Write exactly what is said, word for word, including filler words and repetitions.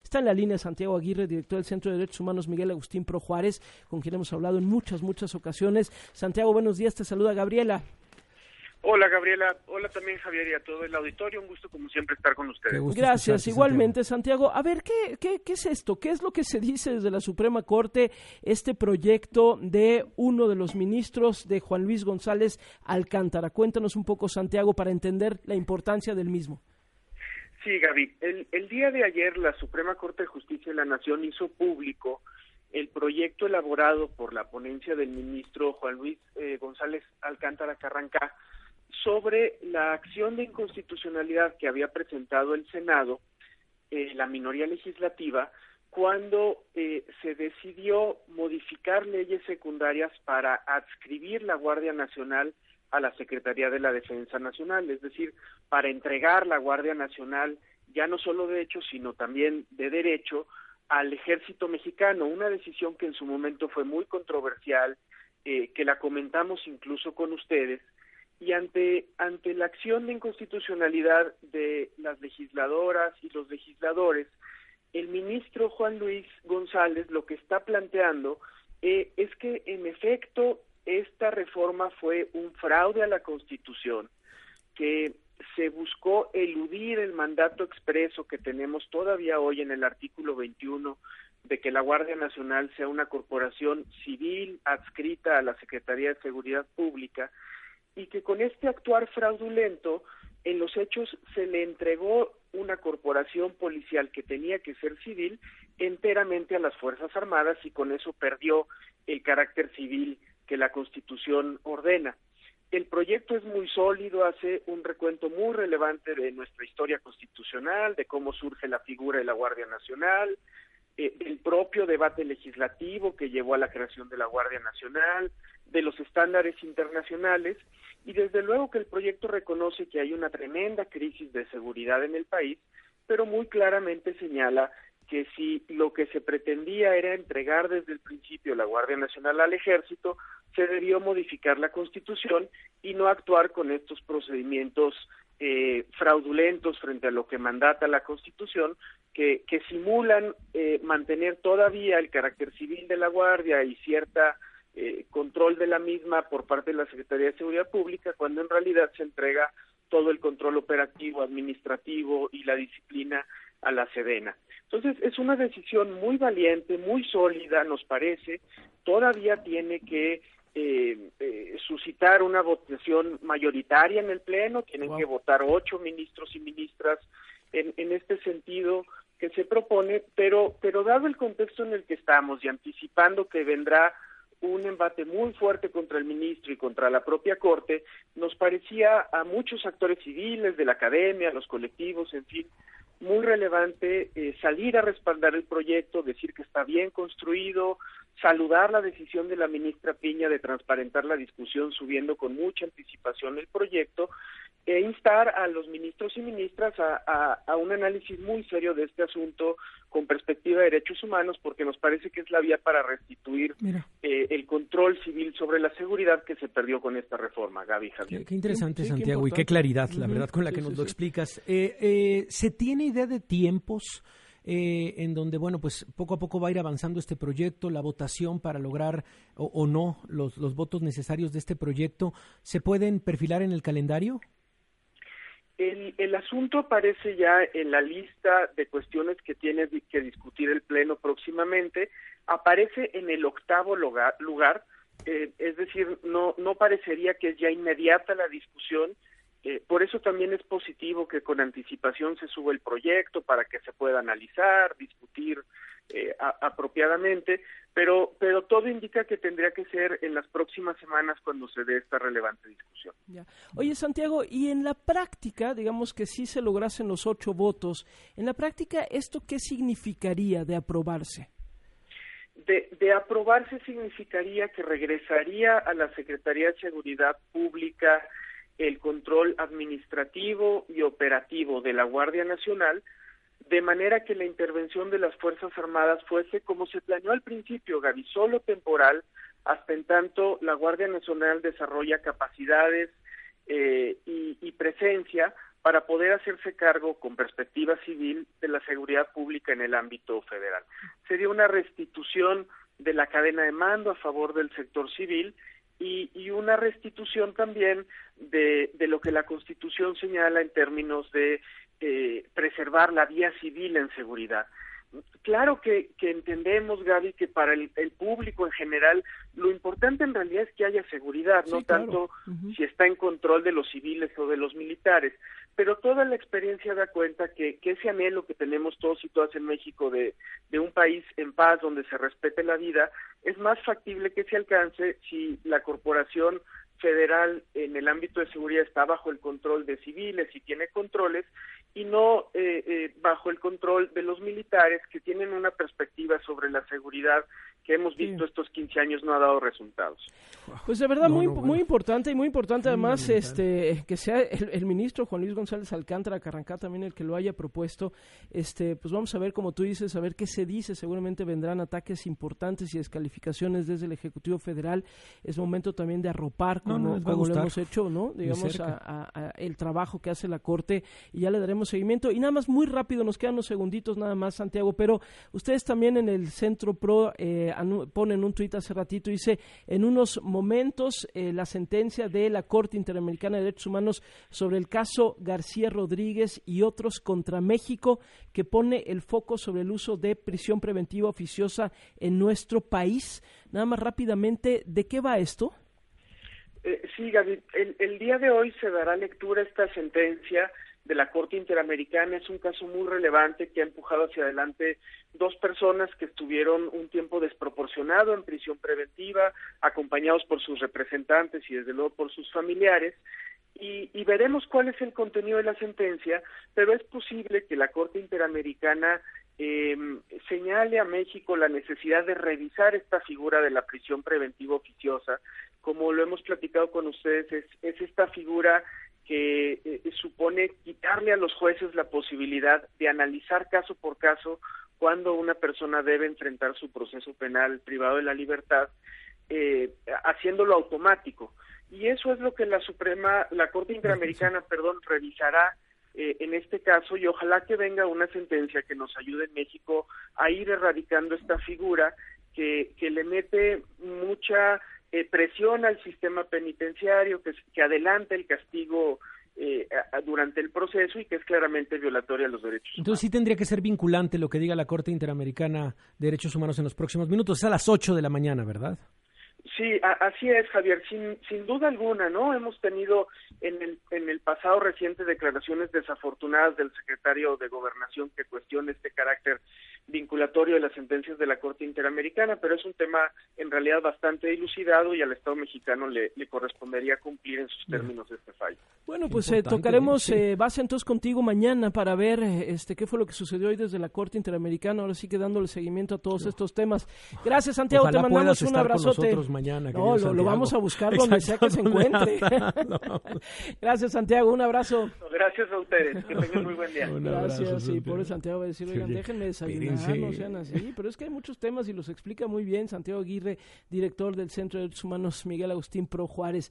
Está en la línea Santiago Aguirre, director del Centro de Derechos Humanos Miguel Agustín Pro Juárez, con quien hemos hablado en muchas, muchas ocasiones. Santiago, buenos días, te saluda Gabriela. Hola Gabriela, hola también Javier y a todo el auditorio, un gusto como siempre estar con ustedes. Gracias, igualmente Santiago. A ver, ¿qué, qué, ¿qué es esto? ¿Qué es lo que se dice desde la Suprema Corte, este proyecto de uno de los ministros de Juan Luis González Alcántara? Cuéntanos un poco, Santiago, para entender la importancia del mismo. Sí, Gaby, el, el día de ayer la Suprema Corte de Justicia de la Nación hizo público el proyecto elaborado por la ponencia del ministro Juan Luis eh, González Alcántara Carrancá sobre la acción de inconstitucionalidad que había presentado el Senado, eh, la minoría legislativa, cuando eh, se decidió modificar leyes secundarias para adscribir la Guardia Nacional a la Secretaría de la Defensa Nacional, es decir, para entregar la Guardia Nacional, ya no solo de hecho, sino también de derecho, al Ejército Mexicano, una decisión que en su momento fue muy controversial, eh, que la comentamos incluso con ustedes, y ante ante la acción de inconstitucionalidad de las legisladoras y los legisladores, el ministro Juan Luis González lo que está planteando eh, es que en efecto esta reforma fue un fraude a la Constitución, que se buscó eludir el mandato expreso que tenemos todavía hoy en el artículo veintiuno de que la Guardia Nacional sea una corporación civil adscrita a la Secretaría de Seguridad Pública, y que con este actuar fraudulento, en los hechos se le entregó una corporación policial que tenía que ser civil enteramente a las Fuerzas Armadas, y con eso perdió el carácter civil que la Constitución ordena. El proyecto es muy sólido, hace un recuento muy relevante de nuestra historia constitucional, de cómo surge la figura de la Guardia Nacional, eh, el propio debate legislativo que llevó a la creación de la Guardia Nacional, de los estándares internacionales, y desde luego que el proyecto reconoce que hay una tremenda crisis de seguridad en el país, pero muy claramente señala que si lo que se pretendía era entregar desde el principio la Guardia Nacional al Ejército, se debió modificar la Constitución y no actuar con estos procedimientos eh, fraudulentos frente a lo que mandata la Constitución, que, que simulan eh, mantener todavía el carácter civil de la Guardia y cierta eh, control de la misma por parte de la Secretaría de Seguridad Pública, cuando en realidad se entrega todo el control operativo, administrativo y la disciplina a la Sedena. Entonces, es una decisión muy valiente, muy sólida, nos parece. Todavía tiene que eh, eh, suscitar una votación mayoritaria en el Pleno, tienen wow. que votar ocho ministros y ministras en, en este sentido que se propone, pero, pero dado el contexto en el que estamos y anticipando que vendrá un embate muy fuerte contra el ministro y contra la propia Corte, nos parecía a muchos actores civiles, de la academia, los colectivos, en fin, muy relevante eh, salir a respaldar el proyecto, decir que está bien construido, saludar la decisión de la ministra Piña de transparentar la discusión subiendo con mucha anticipación el proyecto, e instar a los ministros y ministras a, a, a un análisis muy serio de este asunto con perspectiva de derechos humanos, porque nos parece que es la vía para restituir eh, el control civil sobre la seguridad que se perdió con esta reforma, Gaby, Javier. Qué, qué interesante, sí, Santiago, qué y qué claridad, la uh-huh. verdad, con la que sí, nos sí, lo sí. explicas. Eh, eh, ¿Se tiene idea de tiempos eh, en donde, bueno, pues poco a poco va a ir avanzando este proyecto, la votación para lograr o, o no los, los votos necesarios de este proyecto? ¿Se pueden perfilar en el calendario? El, el asunto aparece ya en la lista de cuestiones que tiene que discutir el Pleno próximamente, aparece en el octavo lugar, lugar eh, es decir, no, no parecería que es ya inmediata la discusión, eh, por eso también es positivo que con anticipación se suba el proyecto para que se pueda analizar, discutir eh, a, apropiadamente, pero pero todo indica que tendría que ser en las próximas semanas cuando se dé esta relevante discusión. Ya. Oye, Santiago, y en la práctica, digamos que si se lograsen los ocho votos, en la práctica, ¿esto qué significaría de aprobarse? De, de aprobarse significaría que regresaría a la Secretaría de Seguridad Pública el control administrativo y operativo de la Guardia Nacional, de manera que la intervención de las Fuerzas Armadas fuese como se planeó al principio, Gaby, solo temporal, hasta en tanto la Guardia Nacional desarrolla capacidades eh, y, y presencia para poder hacerse cargo con perspectiva civil de la seguridad pública en el ámbito federal. Sería una restitución de la cadena de mando a favor del sector civil y, y una restitución también de, de lo que la Constitución señala en términos de eh, preservar la vía civil en seguridad. Claro que, que entendemos, Gaby, que para el, el público en general lo importante en realidad es que haya seguridad, sí, no claro. tanto uh-huh. si está en control de los civiles o de los militares, pero toda la experiencia da cuenta que, que ese anhelo que tenemos todos y todas en México de, de un país en paz donde se respete la vida es más factible que se alcance si la corporación federal en el ámbito de seguridad está bajo el control de civiles y tiene controles y no eh, eh, bajo el control de los militares que tienen una perspectiva sobre la seguridad que hemos visto sí. estos quince años no ha dado resultados. Pues de verdad no, muy no, bueno. muy importante y muy importante además este que sea el, el ministro Juan Luis González Alcántara Carrancá también el que lo haya propuesto. Este pues vamos a ver, como tú dices, a ver qué se dice. Seguramente vendrán ataques importantes y descalificaciones desde el Ejecutivo Federal. Es momento también de arropar como, no, no como lo hemos hecho, ¿no? Digamos a, a, a el trabajo que hace la Corte y ya le daremos seguimiento. Y nada más muy rápido, nos quedan unos segunditos nada más, Santiago, pero ustedes también en el Centro Pro eh, anu- ponen un tuit hace ratito, dice, en unos momentos eh, la sentencia de la Corte Interamericana de Derechos Humanos sobre el caso García Rodríguez y otros contra México, que pone el foco sobre el uso de prisión preventiva oficiosa en nuestro país. Nada más rápidamente, ¿de qué va esto? Eh, sí, Gaby, el, el día de hoy se dará lectura a esta sentencia de la Corte Interamericana. Es un caso muy relevante que ha empujado hacia adelante dos personas que estuvieron un tiempo desproporcionado en prisión preventiva, acompañados por sus representantes y desde luego por sus familiares, y, y veremos cuál es el contenido de la sentencia, pero es posible que la Corte Interamericana eh, señale a México la necesidad de revisar esta figura de la prisión preventiva oficiosa. Como lo hemos platicado con ustedes, es, es esta figura que eh, supone quitarle a los jueces la posibilidad de analizar caso por caso cuando una persona debe enfrentar su proceso penal privado de la libertad, eh, haciéndolo automático. Y eso es lo que la Suprema, la Corte Interamericana, perdón, revisará eh, en este caso, y ojalá que venga una sentencia que nos ayude en México a ir erradicando esta figura que, que le mete mucha Eh, presión al sistema penitenciario, que, que adelanta el castigo eh, a, a, durante el proceso y que es claramente violatoria a los derechos humanos. Entonces sí tendría que ser vinculante lo que diga la Corte Interamericana de Derechos Humanos en los próximos minutos. Es a las ocho de la mañana, ¿verdad? Sí, a, así es, Javier, sin, sin duda alguna, ¿no? Hemos tenido en el, en el pasado reciente declaraciones desafortunadas del secretario de Gobernación que cuestiona este carácter vinculatorio de las sentencias de la Corte Interamericana, pero es un tema en realidad bastante dilucidado y al Estado mexicano le, le correspondería cumplir en sus términos Bien. este fallo. Bueno, pues eh, tocaremos sí. eh, base entonces contigo mañana para ver este qué fue lo que sucedió hoy desde la Corte Interamericana, ahora sí que dándole seguimiento a todos estos temas. Gracias, Santiago, Ojalá te mandamos un abrazote. Mañana, no, lo, lo vamos a buscar donde sea que se encuentre. no. Gracias, Santiago, un abrazo. Gracias a ustedes, que tengan muy buen día. Gracias, sí, pobre Santiago va a decir, oigan, sí, déjenme desayunar, sí. no sean así, pero es que hay muchos temas y los explica muy bien Santiago Aguirre, director del Centro de Derechos Humanos Miguel Agustín Pro Juárez.